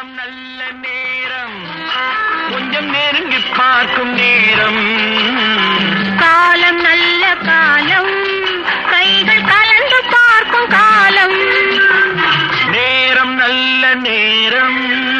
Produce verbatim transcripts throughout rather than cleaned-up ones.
நேரம் நல்ல நேரம், கொஞ்சம் நெருங்கி பார்க்கும் நேரம். காலம் நல்ல காலம், கைகள் கலந்து பார்க்கும் காலம். நேரம் நல்ல நேரம்.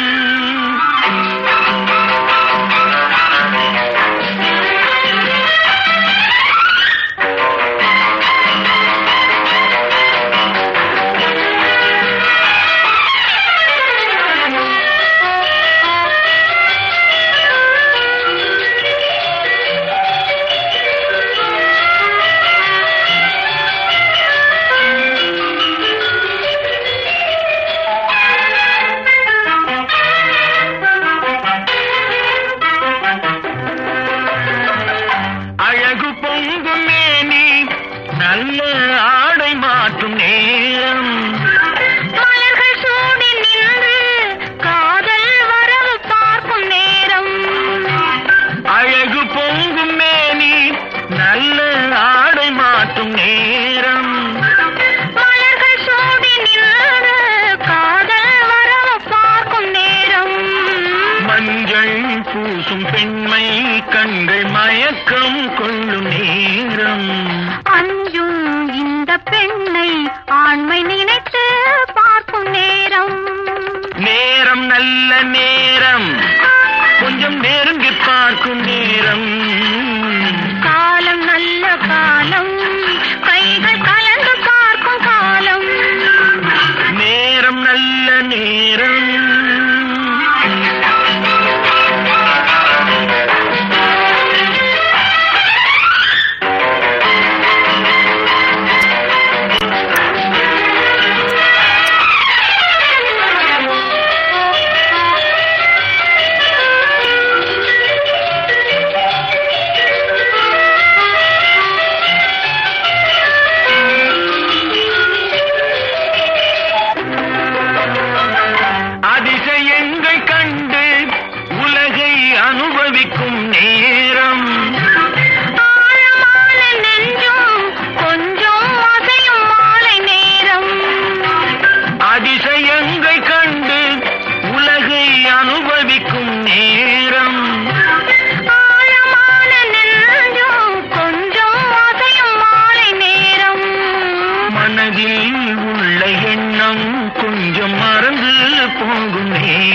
நல்ல ஆடை மாற்றும் நேரம். மலர்கள் சூடி நின்று காதல் வரவு பார்க்கும் நேரம். அழகு பொங்கும் மேனி நல்ல ஆடை மாற்றும் நேரம். மலர்கள் சூடி நின்று காதல் வரவு பார்க்கும் நேரம். மஞ்சள் பூசும் பெண்மை கண்கள் மயக்கம் கொள்ளும் நேரம். அஞ்சும் இந்த பெண்ணை ஆண்மை நினைத்து பார்க்கும் நேரம். நேரம் நல்ல நேரம், கொஞ்சம் நெருங்கி பார்க்கும் நேரம். காலம் நல்ல காலம், கைகள் கலந்து பார்க்கும் காலம். நேரம் நல்ல நேரம். அதிசயங்கள் கண்டு உலகை அனுபவிக்கும் நேரம். ஆழமான நெஞ்சும் கொஞ்சம் அசையும் மாலை நேரம். அதிசயங்கள் கண்டு உலகை அனுபவிக்கும் நேரம். ஆழமான நெஞ்சும் கொஞ்சம் அசையும் மாலை நேரம். மனதில் உள்ள எண்ணம் கொஞ்சம் மறந்து போகும் நேரம்.